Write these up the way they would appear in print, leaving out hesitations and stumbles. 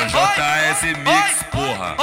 o JS Mix, porra.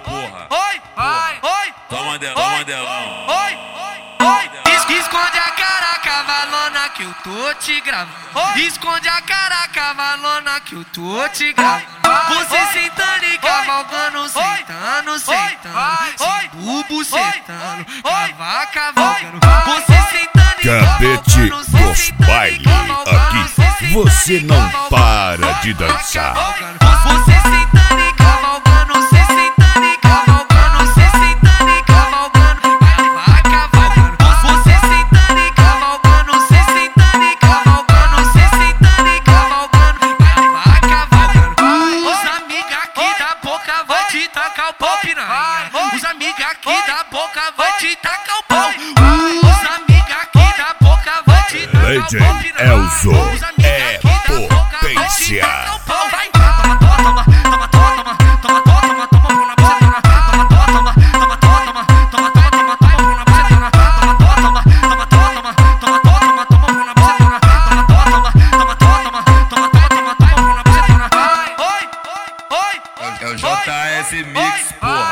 Toma delão. Esconde a cara, cavalona, que eu tô te gravando. Esconde a cara, cavalona, que eu tô te gravando. Você sentando e cavalgando, sentando. Sem bubo sentando, cavalgando. Você sentando e Capete cavalgando, dos bailes. Aqui você não para de dançar. Você sentando e cavalgando, você sentando e cavalgando, você sentando e cavalgando, vai cavalgando. Você sentando e cavalgando, você sentando e cavalgando, você sentando e cavalgando, vai cavalgando. Os amigos aqui da boca vai te tacar o pau, piranha. Os amigos aqui da boca vai te tacar o pau. Os amigos aqui da boca vai te tacar o pau, Legend piranha. Elzo é potência. É o JS Mix, porra.